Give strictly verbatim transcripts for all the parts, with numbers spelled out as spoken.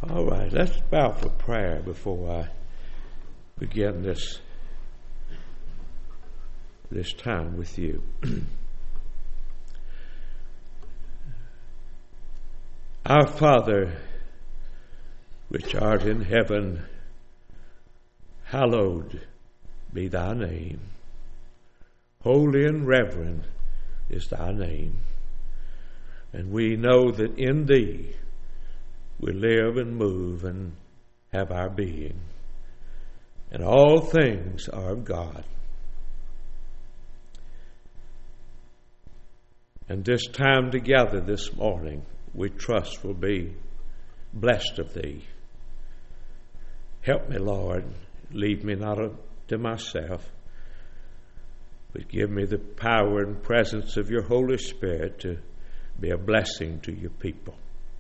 All right, let's bow for prayer before I begin this, this time with you. Our Father, which art in heaven, hallowed be thy name. Holy and reverend is thy name. And we know that in thee we live and move and have our being. And all things are of God. And this time together this morning, we trust will be blessed of thee. Help me, Lord. Leave me not to myself, but give me the power and presence of your Holy Spirit to be a blessing to your people.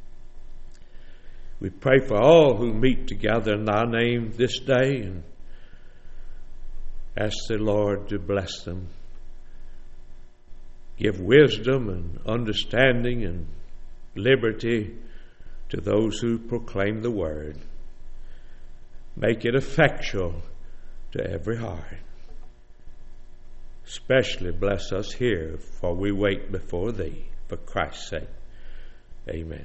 We pray for all who meet together in thy name this day and ask the Lord to bless them. Give wisdom and understanding and liberty to those who proclaim the word. Make it effectual to every heart. Especially bless us here, for we wait before thee, for Christ's sake. Amen.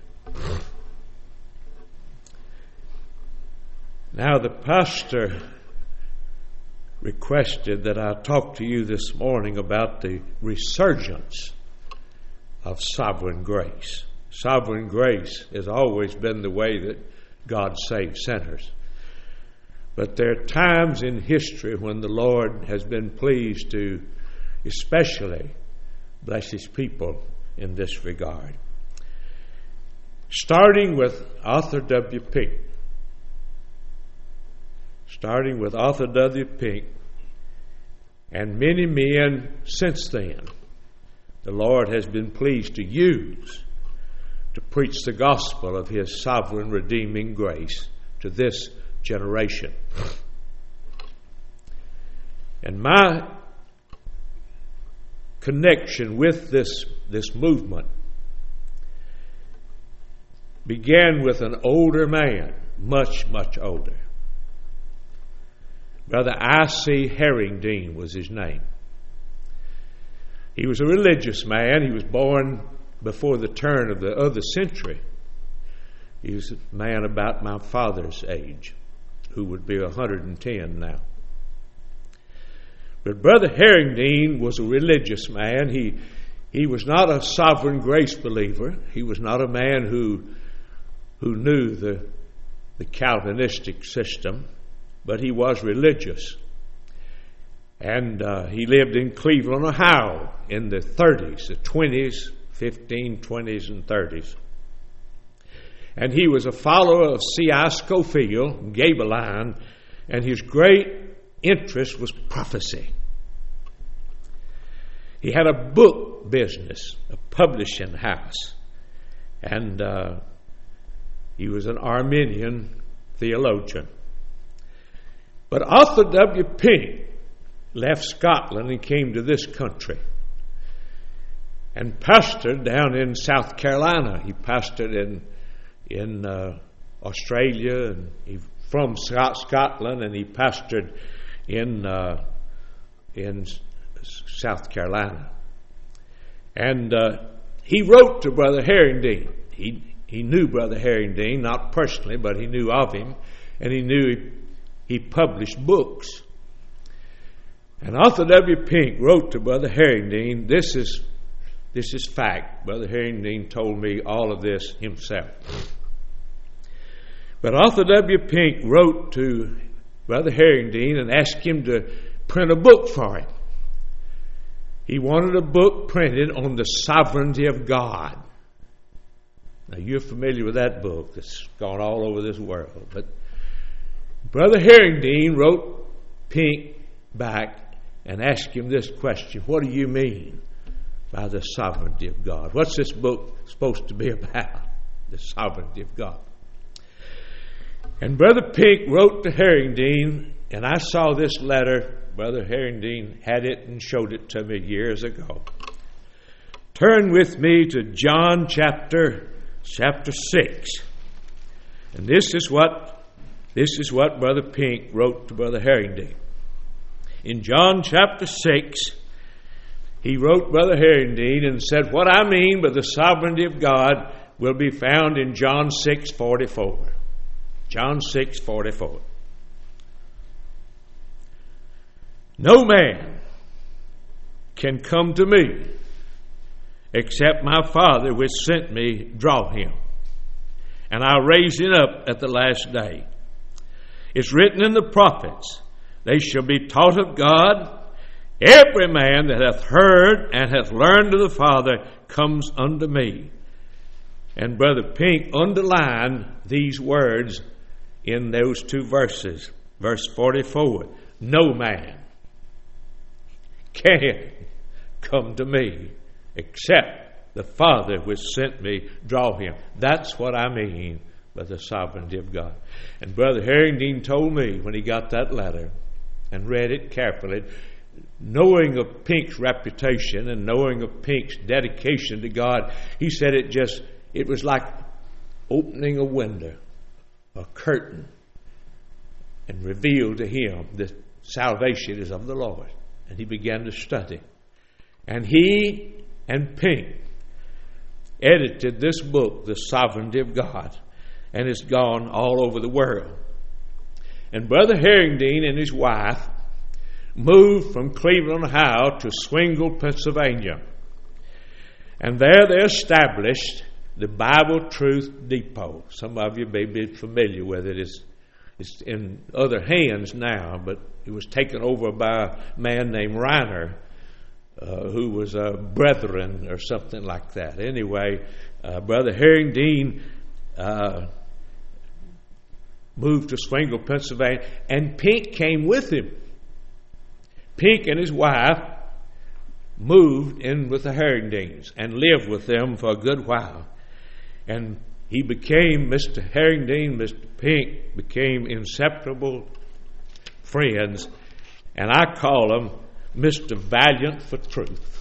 Now the pastor requested that I talk to you this morning about the resurgence of sovereign grace. Sovereign grace has always been the way that God saves sinners. But there are times in history when the Lord has been pleased to especially bless his people in this regard. Starting with Arthur W. Pink. Starting with Arthur W. Pink and many men since then, the Lord has been pleased to use to preach the gospel of his sovereign redeeming grace to this generation. And my connection with this, this movement began with an older man, much, much older. Brother I C Herringdean was his name. He was a religious man. He was born before the turn of the other century. He was a man about my father's age, who would be one hundred ten now. But Brother Herringdean was a religious man. He, he was not a sovereign grace believer. He was not a man who, who knew the, the Calvinistic system. But he was religious. And uh, he lived in Cleveland, Ohio in the thirties, the twenties, fifteen, twenties, and thirties. And he was a follower of C I Scofield, Gabeline, and his great interest was prophecy. He had a book business, a publishing house, and uh, he was an Arminian theologian. But Arthur W. Pink left Scotland and came to this country and pastored down in South Carolina. He pastored in in uh, Australia, and he from Scotland, and he pastored in uh, in South Carolina. And uh, he wrote to Brother Herringdean. He he knew Brother Herringdean, not personally, but he knew of him, and he knew he, he published books. And Arthur W. Pink wrote to Brother Herringdean. This is this is fact. Brother Herringdean told me all of this himself. But Arthur W. Pink wrote to Brother Herringdean and asked him to print a book for him. He wanted a book printed on the sovereignty of God. Now, you're familiar with that book that's gone all over this world. But Brother Herringdean wrote Pink back and asked him this question: what do you mean by the sovereignty of God? What's this book supposed to be about? The sovereignty of God. And Brother Pink wrote to Herringdean, and I saw this letter. Brother Herringdean had it and showed it to me years ago. Turn with me to John chapter chapter six. And this is what this is what Brother Pink wrote to Brother Harrington. In John chapter six, he wrote Brother Harrington and said, what I mean by the sovereignty of God will be found in John six forty-four. John six forty-four. No man can come to me except my Father which sent me draw him, and I'll raise him up at the last day. It's written in the prophets, they shall be taught of God. Every man that hath heard and hath learned of the Father comes unto me. And Brother Pink underlined these words in those two verses. Verse forty-four, no man can come to me except the Father which sent me draw him. That's what I mean by the sovereignty of God. And Brother Harrington told me when he got that letter and read it carefully, knowing of Pink's reputation and knowing of Pink's dedication to God, he said it just, it was like opening a window, a curtain, and revealed to him the salvation is of the Lord. And he began to study. And he and Pink edited this book, The Sovereignty of God, and it's gone all over the world. And Brother Harrington and his wife moved from Cleveland, Ohio to Swingle, Pennsylvania. And there they established the Bible Truth Depot. Some of you may be familiar with it. It's, it's in other hands now, but it was taken over by a man named Reiner, uh, who was a brethren or something like that. Anyway, uh, Brother Harrington uh, moved to Swingle, Pennsylvania, and Pink came with him. Pink and his wife moved in with the Harringtons and lived with them for a good while. And he became, Mister Harrington, Mister Pink became inseparable friends, and I call them Mister Valiant for Truth.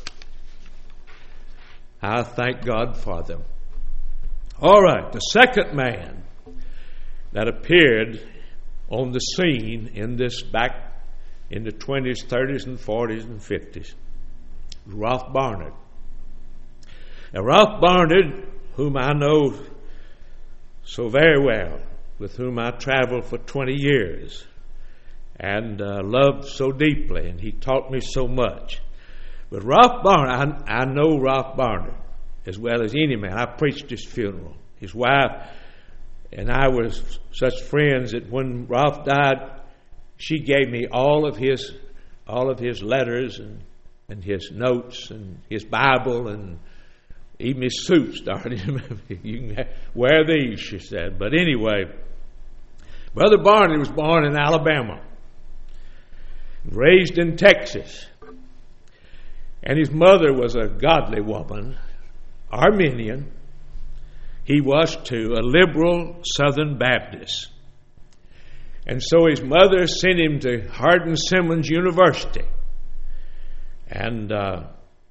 I thank God for them. All right, the second man that appeared on the scene in this back in the twenties, thirties, and forties, and fifties was Ralph Barnard. Now, Ralph Barnard, whom I know so very well, with whom I traveled for twenty years, and uh, loved so deeply, and he taught me so much. But Ralph Barnard, I, I know Ralph Barnard as well as any man. I preached his funeral. His wife and I were such friends that when Ralph died, she gave me all of his all of his letters and, and his notes and his Bible and even his suit started. You can wear these, she said. But anyway, Brother Barnard was born in Alabama, raised in Texas. And his mother was a godly woman, Arminian. He was too, a liberal Southern Baptist. And so his mother sent him to Hardin Simmons University. And uh,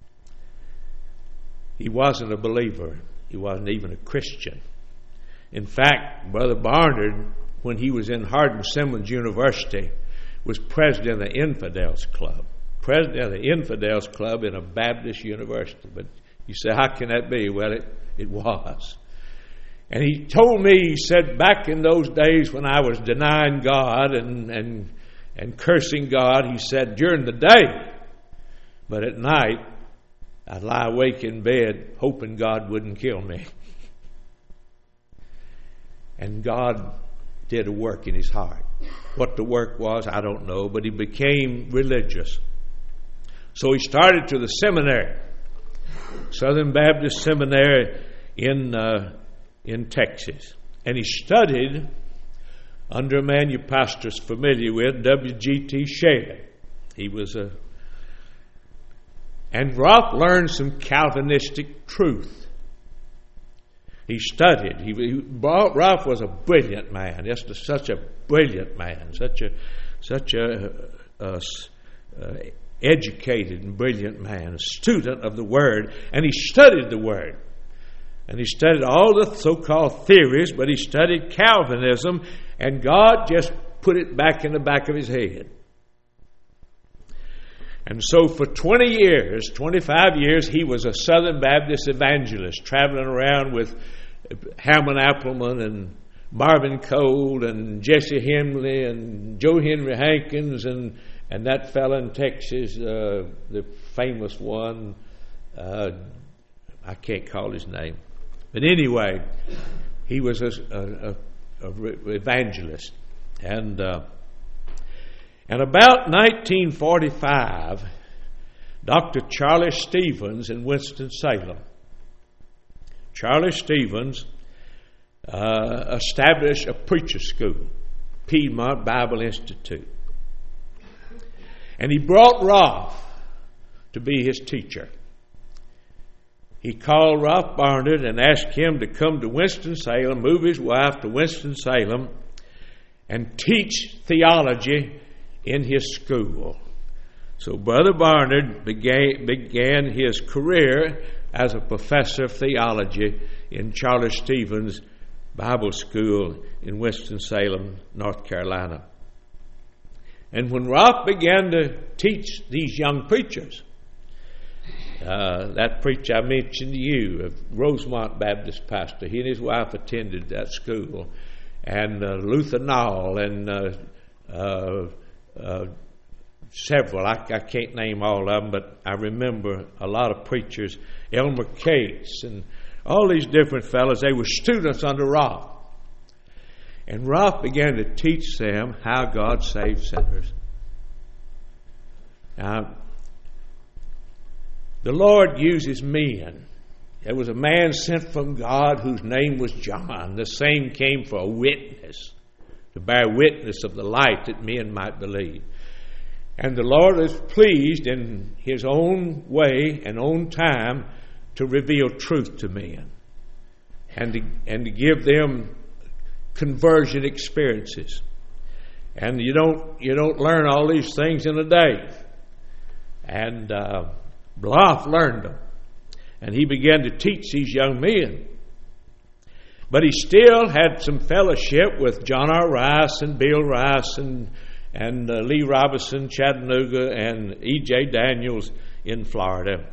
he wasn't a believer. He wasn't even a Christian. In fact, Brother Barnard, when he was in Hardin Simmons University, was president of the Infidels Club. President of the Infidels Club in a Baptist university. But you say, how can that be? Well, it, it was. And he told me, he said, back in those days when I was denying God and, and, and cursing God, he said, during the day, but at night, I'd lie awake in bed hoping God wouldn't kill me. And God did a work in his heart. What the work was, I don't know, but he became religious. So he started to the seminary, Southern Baptist Seminary in uh, in Texas. And he studied under a man you pastors familiar with, W G T Shedd. He was a... And Ralph learned some Calvinistic truth. He studied. He, he, Ralph was a brilliant man, just a, such a brilliant man, such a such a, a, a educated and brilliant man, a student of the Word, and he studied the Word. And he studied all the so-called theories, but he studied Calvinism, and God just put it back in the back of his head. And so for twenty years, twenty-five years, he was a Southern Baptist evangelist, traveling around with Hammond Appleman and Marvin Cole and Jesse Hemley and Joe Henry Hankins and, and that fella in Texas, uh, the famous one, uh, I can't call his name. But anyway, he was a, a, a, a evangelist. And uh, and about nineteen forty-five, Doctor Charlie Stevens in Winston-Salem, Charlie Stevens uh, established a preacher school, Piedmont Bible Institute. And he brought Rolfe to be his teacher. He called Rolfe Barnard and asked him to come to Winston-Salem, move his wife to Winston-Salem, and teach theology in his school. So Brother Barnard began, began his career as a professor of theology in Charlie Stevens Bible School in Winston-Salem, North Carolina. And when Rolfe began to teach these young preachers, uh, that preacher I mentioned to you, a Rosemont Baptist pastor, he and his wife attended that school, and uh, Luther Nall and uh, uh, uh, several, I, I can't name all of them, but I remember a lot of preachers, Elmer Cates and all these different fellows, they were students under Rolfe. And Rolfe began to teach them how God saved sinners. Now, the Lord uses men. There was a man sent from God whose name was John. The same came for a witness, to bear witness of the light that men might believe. And the Lord is pleased in His own way and own time to reveal truth to men and to, and to give them conversion experiences. And you don't you don't learn all these things in a day. And uh, Rolfe learned them, and he began to teach these young men. But he still had some fellowship with John R. Rice and Bill Rice and and uh, Lee Robinson, Chattanooga, and E J Daniels in Florida.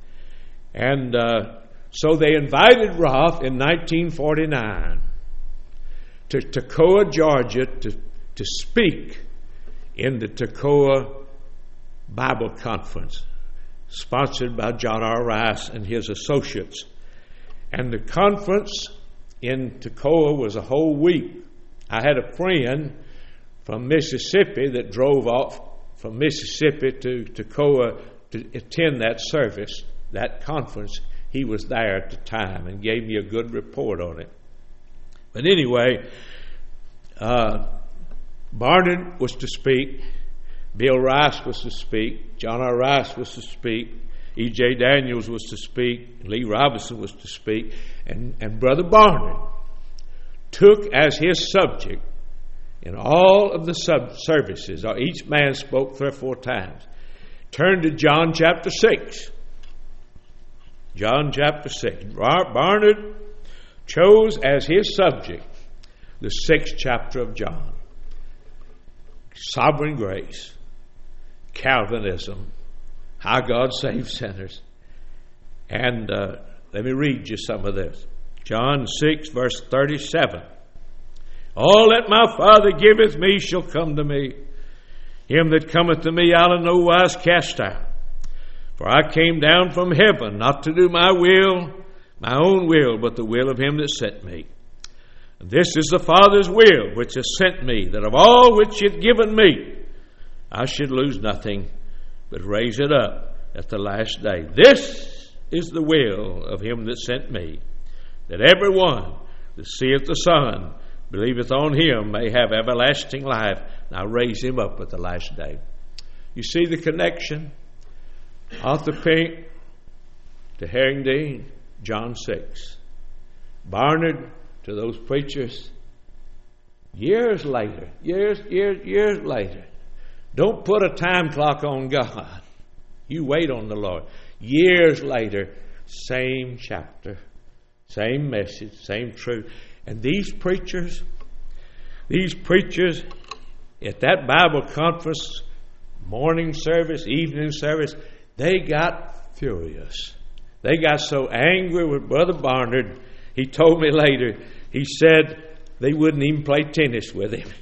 And uh, so they invited Rolfe in nineteen forty-nine to Toccoa, Georgia, to, to speak in the Toccoa Bible Conference, sponsored by John R. Rice and his associates. And the conference in Toccoa was a whole week. I had a friend from Mississippi that drove off from Mississippi to Toccoa to attend that service, that conference. He was there at the time and gave me a good report on it. But anyway, uh, Barnard was to speak, Bill Rice was to speak, John R. Rice was to speak, E J Daniels was to speak, Lee Robinson was to speak, and, and Brother Barnard took as his subject in all of the sub services, or each man spoke three or four times, turned to John chapter six. John chapter six. Barnard chose as his subject the sixth chapter of John. Sovereign grace, Calvinism, how God saves sinners. And uh, let me read you some of this. John six, verse thirty-seven. All that my Father giveth me shall come to me. Him that cometh to me I'll in no wise cast out. For I came down from heaven not to do my will, my own will, but the will of him that sent me. And this is the Father's will which has sent me, that of all which he hath given me, I should lose nothing, but raise it up at the last day. This is the will of him that sent me, that every one that seeth the Son, believeth on him, may have everlasting life, and I'll raise him up at the last day. You see the connection? Arthur Pink to Herringdean, John six. Barnard to those preachers years later, years, years, years later. Don't put a time clock on God. You wait on the Lord. Years later, same chapter, Same message, same truth. And these preachers, these preachers at that Bible conference, morning service, evening service, they got furious. They got so angry with Brother Barnard, he told me later, he said they wouldn't even play tennis with him.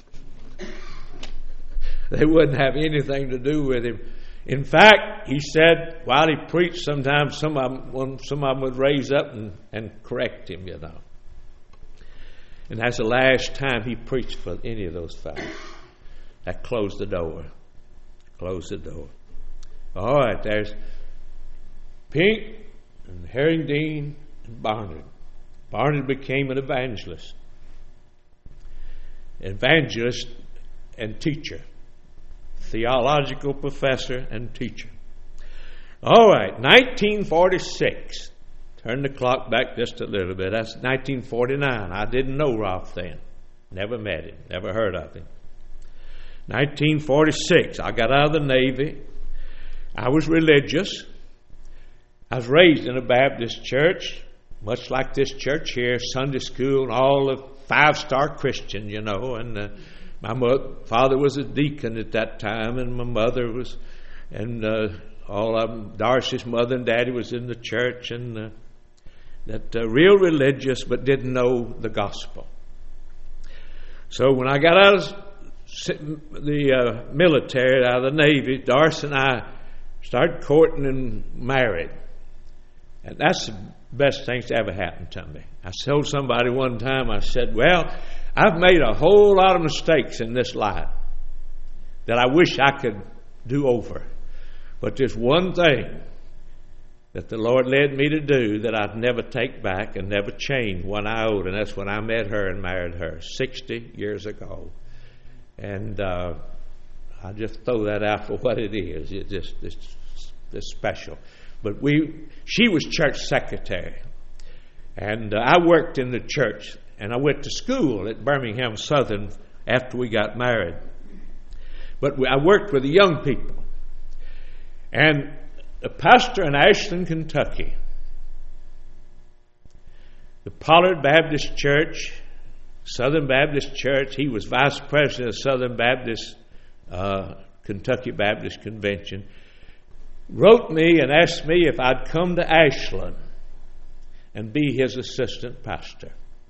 They wouldn't have anything to do with him. In fact, he said, while he preached, sometimes some of them, some of them would raise up and, and correct him, you know. And that's the last time he preached for any of those fellows. That closed the door. Closed the door. All right, there's Pink and Herringdean and Barnard. Barnard became an evangelist. Evangelist and teacher. Theological professor and teacher. All right, nineteen forty-six. Turn the clock back just a little bit. That's nineteen forty-nine. I didn't know Ralph then. Never met him. Never heard of him. nineteen forty-six. I got out of the Navy. I was religious. I was raised in a Baptist church, much like this church here, Sunday school, and all the five-star Christian, you know, and uh, my mother, father was a deacon at that time, and my mother was, and uh, all of them, Darcy's mother and daddy was in the church, and uh, that uh, real religious, but didn't know the gospel. So when I got out of the uh, military, out of the Navy, Darcy and I started courting and married. And that's the best thing to ever happen to me. I told somebody one time, I said, well, I've made a whole lot of mistakes in this life that I wish I could do over. But there's one thing that the Lord led me to do that I'd never take back and never change one iota, and that's when I met her and married her sixty years ago. And uh, I just throw that out for what it is. It's just it's, it's special. But we, she was church secretary, and uh, I worked in the church, and I went to school at Birmingham Southern after we got married. But we, I worked with the young people, and a pastor in Ashland, Kentucky, the Pollard Baptist Church, Southern Baptist Church, he was vice president of Southern Baptist, uh, Kentucky Baptist Convention, wrote me and asked me if I'd come to Ashland and be his assistant pastor.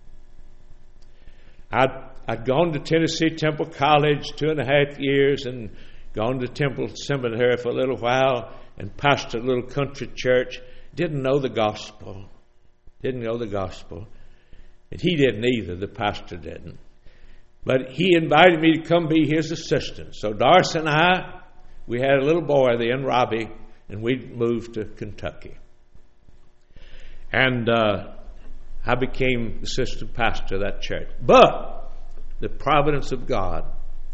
I'd, I'd gone to Tennessee Temple College two and a half years and gone to Temple Seminary for a little while and pastored a little country church. Didn't know the gospel. Didn't know the gospel. And he didn't either, the pastor didn't. But he invited me to come be his assistant. So Darcy and I, we had a little boy then, Robbie, and we moved to Kentucky. And uh, I became assistant pastor of that church. But the providence of God,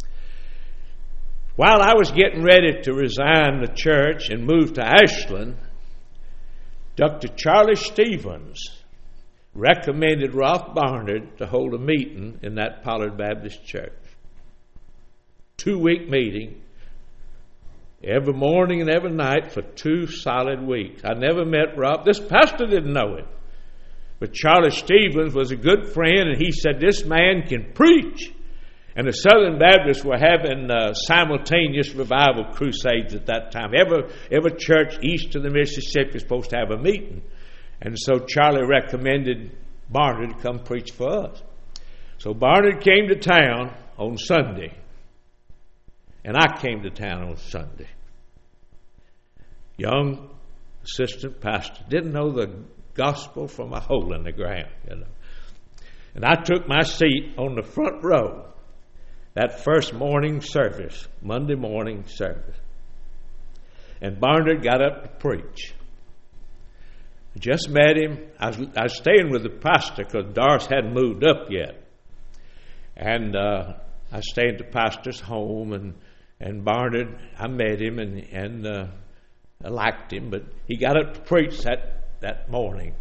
while I was getting ready to resign the church and move to Ashland, Doctor Charlie Stevens recommended Ralph Barnard to hold a meeting in that Pollard Baptist Church. Two-week meeting, every morning and every night for two solid weeks. I never met Ralph. This pastor didn't know him. But Charlie Stevens was a good friend, and he said, this man can preach. And the Southern Baptists were having uh, simultaneous revival crusades at that time. Every, every church east of the Mississippi was supposed to have a meeting. And so Charlie recommended Barnard to come preach for us. So Barnard came to town on Sunday. And I came to town on Sunday. Young assistant pastor. Didn't know the gospel from a hole in the ground, you know. And I took my seat on the front row. That first morning service, Monday morning service. And Barnard got up to preach. I just met him. I was, I was staying with the pastor because Darcy hadn't moved up yet. And uh, I stayed at the pastor's home, and, and Barnard, I met him, and, and uh, I liked him, but he got up to preach that, that morning.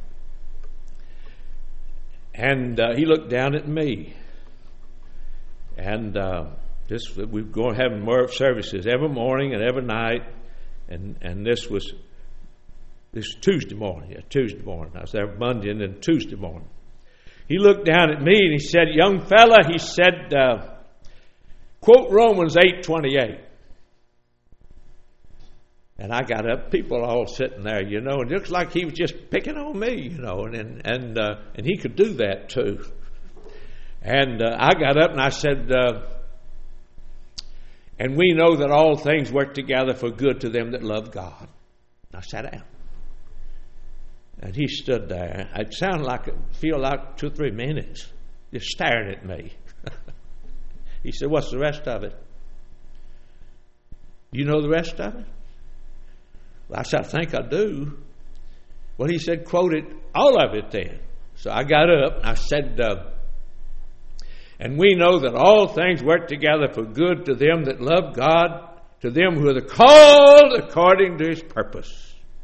And uh, he looked down at me. And uh, this, we were going having more services every morning and every night, and, and this was This was Tuesday morning. Yeah, Tuesday morning. I was there Monday and then Tuesday morning. He looked down at me and he said, young fella, he said, uh, quote Romans eight twenty-eight. And I got up, people all sitting there, you know, and it looks like he was just picking on me, you know, and and and, uh, and he could do that too. And uh, I got up and I said, uh, and we know that all things work together for good to them that love God. And I sat down. And he stood there. It sounded like, it feel like two or three minutes, just staring at me. He said, what's the rest of it? You know the rest of it? Well, I said, I think I do. Well, he said, quote it, all of it then. So I got up and I said, uh, and we know that all things work together for good to them that love God, to them who are called according to his purpose.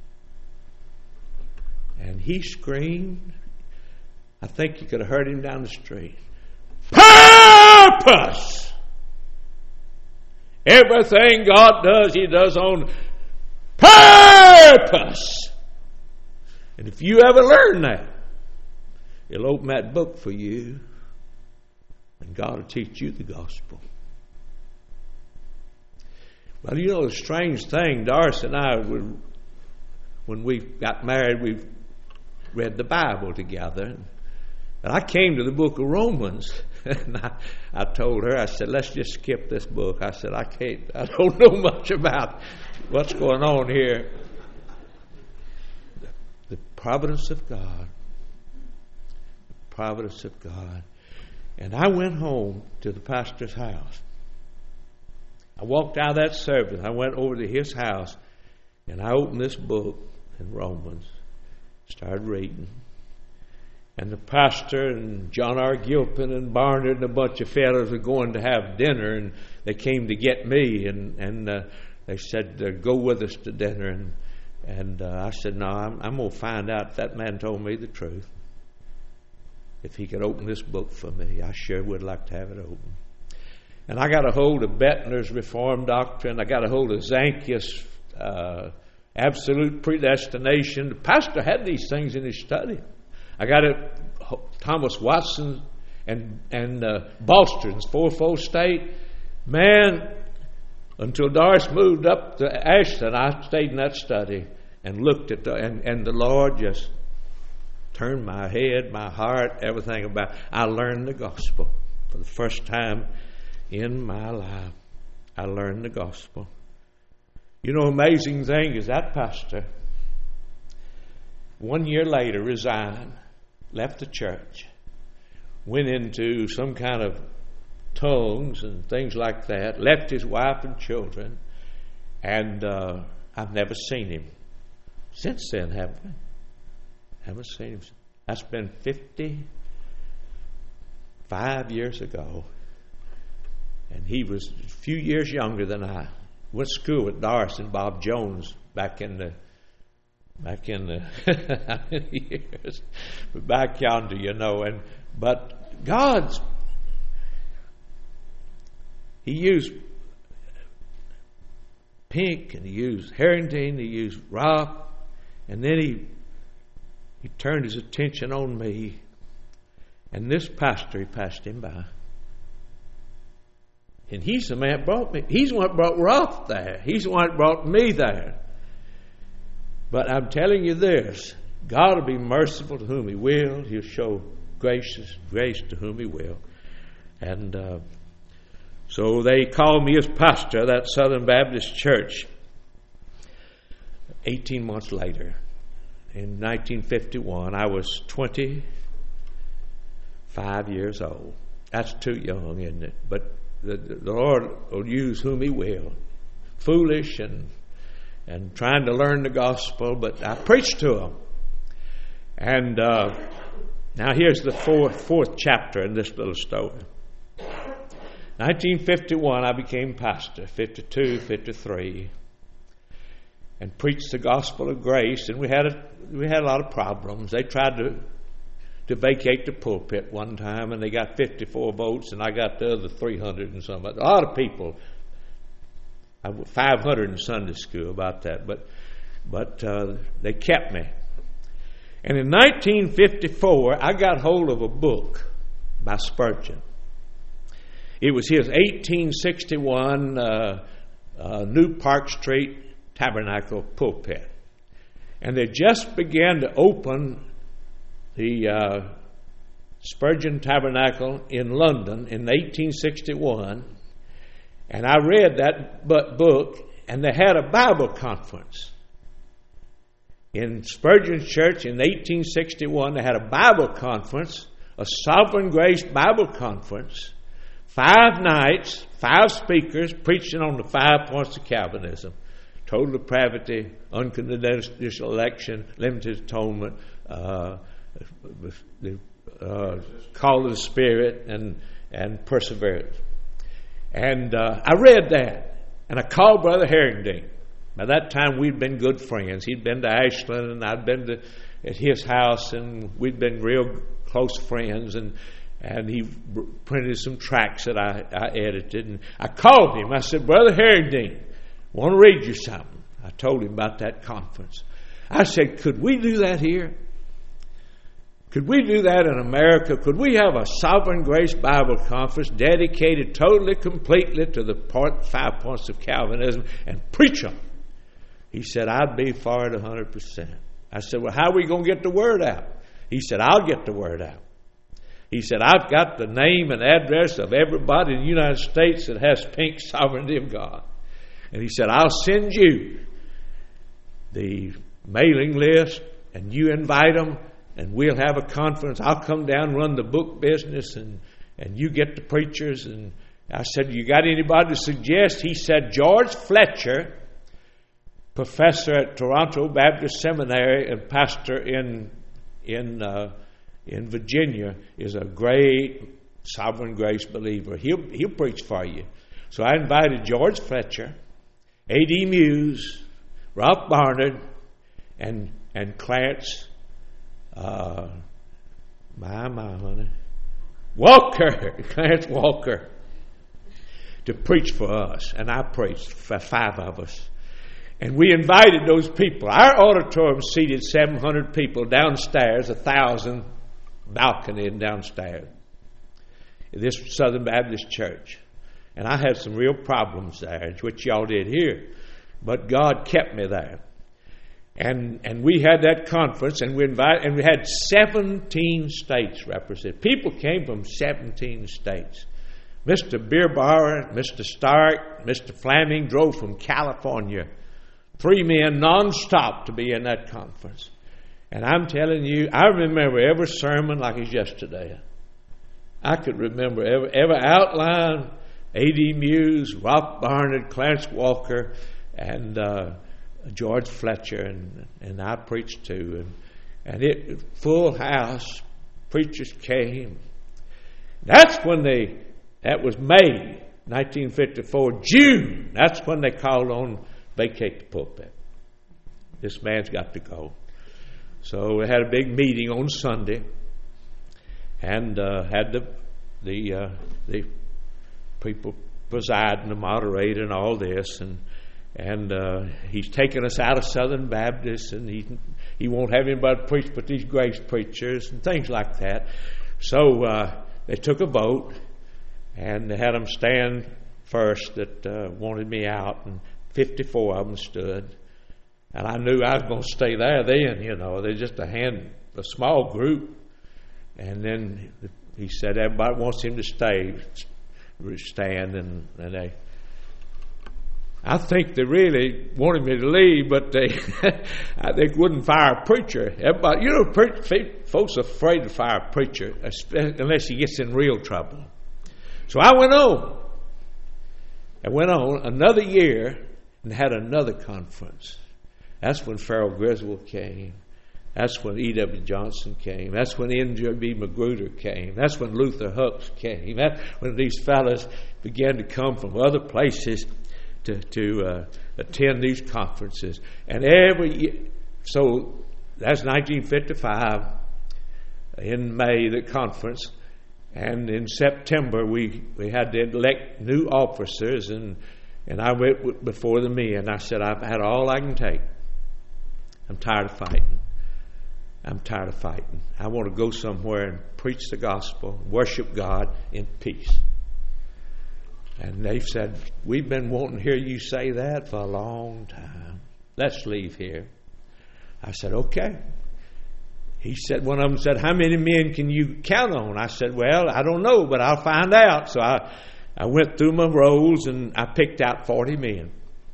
And he screamed. I think you could have heard him down the street. Purpose! Everything God does, he does on purpose. And if you ever learn that, he'll open that book for you. And God will teach you the gospel. Well, you know the strange thing, Doris and I, when we got married, we read the Bible together. And I came to the book of Romans, and I, I told her, I said, let's just skip this book. I said, I can't, I don't know much about what's going on here. The, the providence of God. The providence of God. And I went home to the pastor's house. I walked out of that service. I went over to his house, and I opened this book in Romans, started reading. And the pastor and John R. Gilpin and Barnard and a bunch of fellows were going to have dinner, and they came to get me, and, and uh, they said, uh, go with us to dinner. And, and uh, I said, no, I'm, I'm going to find out if that man told me the truth. If he could open this book for me, I sure would like to have it open. And I got a hold of Bettner's Reformed Doctrine. I got a hold of Zankius' uh, Absolute Predestination. The pastor had these things in his study. I got it, Thomas Watson and and uh, Bostron's Fourfold State. Man, until Doris moved up to Ashton, I stayed in that study and looked at the, and, and the Lord just turned my head, my heart, everything about it. I learned the gospel for the first time in my life. I learned the gospel. You know, amazing thing is that pastor, one year later, resigned, left the church, went into some kind of tongues and things like that, left his wife and children, and uh, I've never seen him since then, have we? Haven't seen him. That's been fifty-five years ago. And he was a few years younger than I. Went to school with Doris and Bob Jones back in the back in the how many years? But back yonder, you know. And but God's He used Pink and he used Harrington, he used Rock, and then he He turned his attention on me. And this pastor, he passed him by. And he's the man that brought me. He's the one that brought Roth there. He's the one that brought me there. But I'm telling you this, God will be merciful to whom he will. He'll show gracious grace to whom he will. And uh, so they called me as pastor of that Southern Baptist Church eighteen months later. In nineteen fifty-one, I was twenty-five years old. That's too young, isn't it? But the, the Lord will use whom he will. Foolish and and trying to learn the gospel, but I preached to them. And uh, now here's the fourth, fourth chapter in this little story. nineteen fifty-one, I became pastor. fifty-two, fifty-three. And preached the gospel of grace, and we had a we had a lot of problems. They tried to to vacate the pulpit one time, and they got fifty-four votes, and I got the other three hundred and some. A lot of people, five hundred in Sunday school about that. But but uh, they kept me. And in nineteen fifty-four, I got hold of a book by Spurgeon. It was his eighteen sixty-one uh, uh, New Park Street Tabernacle pulpit. And they just began to open the uh, Spurgeon Tabernacle in London in eighteen sixty-one. And I read that book, and they had a Bible conference. In Spurgeon's church in eighteen sixty-one, they had a Bible conference, a Sovereign Grace Bible conference, five nights, five speakers preaching on the five points of Calvinism: total depravity, unconditional election, limited atonement, uh, the uh, call of the Spirit, and, and perseverance. And uh, I read that, and I called Brother Harrington. By that time, we'd been good friends. He'd been to Ashland, and I'd been to at his house, and we'd been real close friends. And and he printed some tracts that I, I edited. And I called him. I said, Brother Harrington, I want to read you something. I told him about that conference. I said, could we do that here? Could we do that in America? Could we have a Sovereign Grace Bible Conference dedicated totally, completely to the part, five points of Calvinism and preach them? He said, I'd be for it one hundred percent. I said, well, how are we going to get the word out? He said, I'll get the word out. He said, I've got the name and address of everybody in the United States that has pink sovereignty of God. And he said, I'll send you the mailing list, and you invite them, and we'll have a conference. I'll come down and run the book business, and, and you get the preachers. And I said, you got anybody to suggest? He said, George Fletcher, professor at Toronto Baptist Seminary and pastor in in uh, in Virginia, is a great Sovereign Grace believer. He'll he'll preach for you. So I invited George Fletcher, A D Muse, Ralph Barnard, and and Clarence, uh, my my honey, Walker, Clarence Walker, to preach for us, and I preached for five of us. And we invited those people. Our auditorium seated seven hundred people downstairs, one thousand balcony and downstairs in this Southern Baptist church. And I had some real problems there, which y'all did here. But God kept me there. And and we had that conference, and we invited, and we had seventeen states represented. People came from seventeen states. Mister Bierbauer, Mister Stark, Mister Flaming drove from California. Three men nonstop to be in that conference. And I'm telling you, I remember every sermon like it's yesterday. I could remember every, every outline, A D Muse, Ralph Barnard, Clarence Walker, and uh, George Fletcher, and, and I preached too. And, and it full house, preachers came. That's when they, that was May nineteen fifty-four. June, that's when they called on vacate the pulpit. This man's got to go. So we had a big meeting on Sunday, and uh, had the the uh, the people presiding, the moderator, and all this, and and uh, he's taking us out of Southern Baptist, and he he won't have anybody preach but these grace preachers and things like that. So uh, they took a vote, and they had them stand first that uh, wanted me out, and fifty-four of them stood. And I knew I was going to stay there then, you know. They're just a hand, a small group. And then he said everybody wants him to stay, stand, and, and they, I think they really wanted me to leave, but they, they wouldn't fire a preacher. Everybody, you know, pre- folks are afraid to fire a preacher, unless he gets in real trouble. So I went on. I went on another year and had another conference. That's when Farrell Griswold came. That's when E W Johnson came. That's when N J B Magruder came. That's when Luther Hooks came. That's when these fellas began to come from other places to, to uh, attend these conferences. And every year, so that's nineteen fifty-five, in May, the conference. And in September, we, we had to elect new officers, and, and I went before the men. I said, I've had all I can take. I'm tired of fighting. I'm tired of fighting. I want to go somewhere and preach the gospel, worship God in peace. And they said, we've been wanting to hear you say that for a long time. Let's leave here. I said, okay. He said, one of them said, how many men can you count on? I said, well, I don't know, but I'll find out. So I, I went through my rolls and I picked out forty men.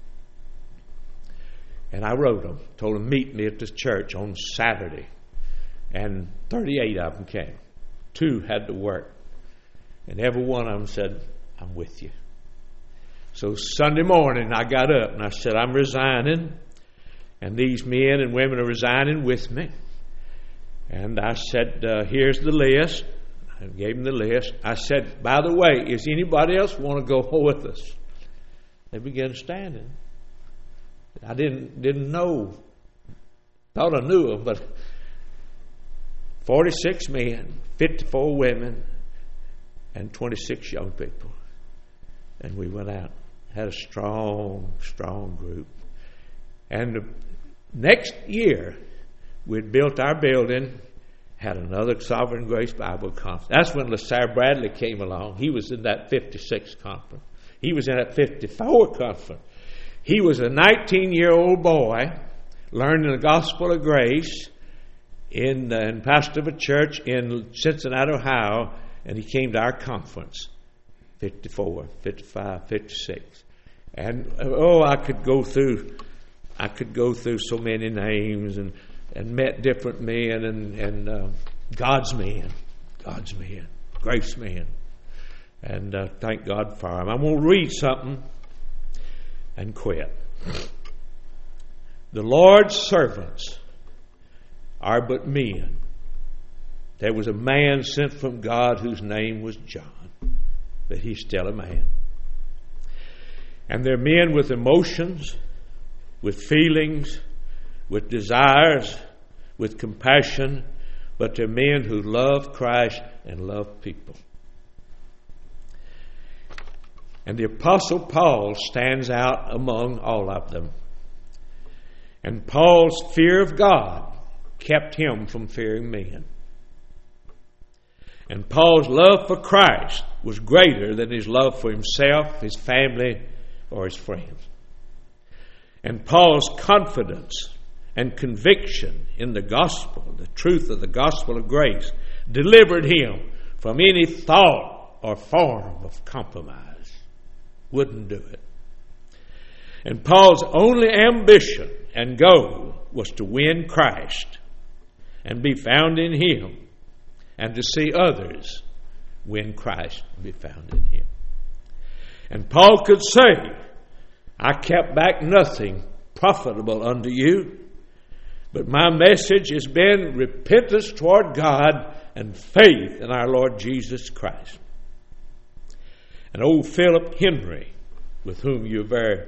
And I wrote them, told them, meet me at the church on Saturday. And thirty-eight of them came. Two had to work. And every one of them said, I'm with you. So Sunday morning I got up and I said, I'm resigning. And these men and women are resigning with me. And I said, uh, here's the list. I gave them the list. I said, by the way, is anybody else want to go with us? They began standing. I didn't didn't know. Thought I knew them, but forty-six men, fifty-four women, and twenty-six young people. And we went out. Had a strong, strong group. And the next year, we'd built our building, had another Sovereign Grace Bible Conference. That's when LaSalle Bradley came along. He was in that fifty-six conference. He was in that fifty-four conference. He was a nineteen-year-old boy learning the gospel of grace in, uh, in pastor of a church in Cincinnati, Ohio, and he came to our conference, fifty-four, fifty-five, fifty-six. And, oh, I could go through, I could go through so many names and, and met different men and, and uh, God's men, God's men, grace men. And uh, thank God for them. I'm going to read something and quit. The Lord's servants are but men. There was a man sent from God whose name was John, but he's still a man. And they're men with emotions, with feelings, with desires, with compassion, but they're men who love Christ and love people. And the Apostle Paul stands out among all of them. And Paul's fear of God kept him from fearing men. And Paul's love for Christ was greater than his love for himself, his family, or his friends. And Paul's confidence and conviction in the gospel, the truth of the gospel of grace, delivered him from any thought or form of compromise. Wouldn't do it. And Paul's only ambition and goal was to win Christ and be found in him, and to see others win Christ and be found in him. And Paul could say, I kept back nothing profitable unto you, but my message has been repentance toward God and faith in our Lord Jesus Christ. And old Philip Henry, with whom you're very,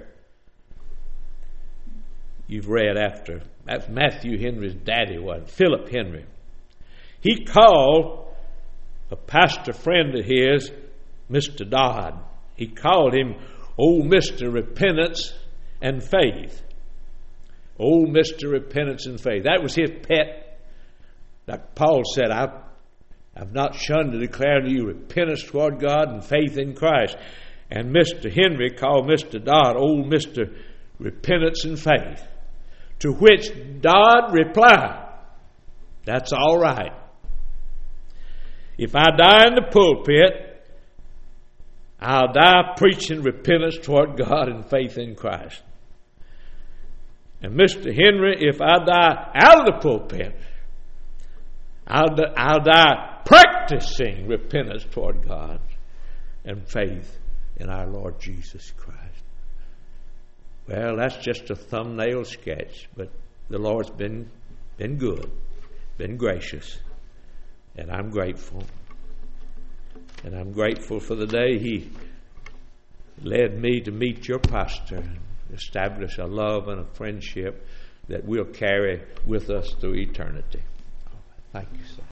you've read after, that's Matthew Henry's daddy was, Philip Henry. He called a pastor friend of his, Mister Dodd. He called him Old Mister Repentance and Faith. Old Mister Repentance and Faith. That was his pet. Like Paul said, I've, I've not shunned to declare to you repentance toward God and faith in Christ. And Mister Henry called Mister Dodd Old Mister Repentance and Faith. To which Dodd replied, that's all right. If I die in the pulpit, I'll die preaching repentance toward God and faith in Christ. And Mister Henry, if I die out of the pulpit, I'll, I'll die practicing repentance toward God and faith in our Lord Jesus Christ. Well, that's just a thumbnail sketch, but the Lord's been been good, been gracious, and I'm grateful. And I'm grateful for the day He led me to meet your pastor and establish a love and a friendship that we'll carry with us through eternity. Thank you, sir.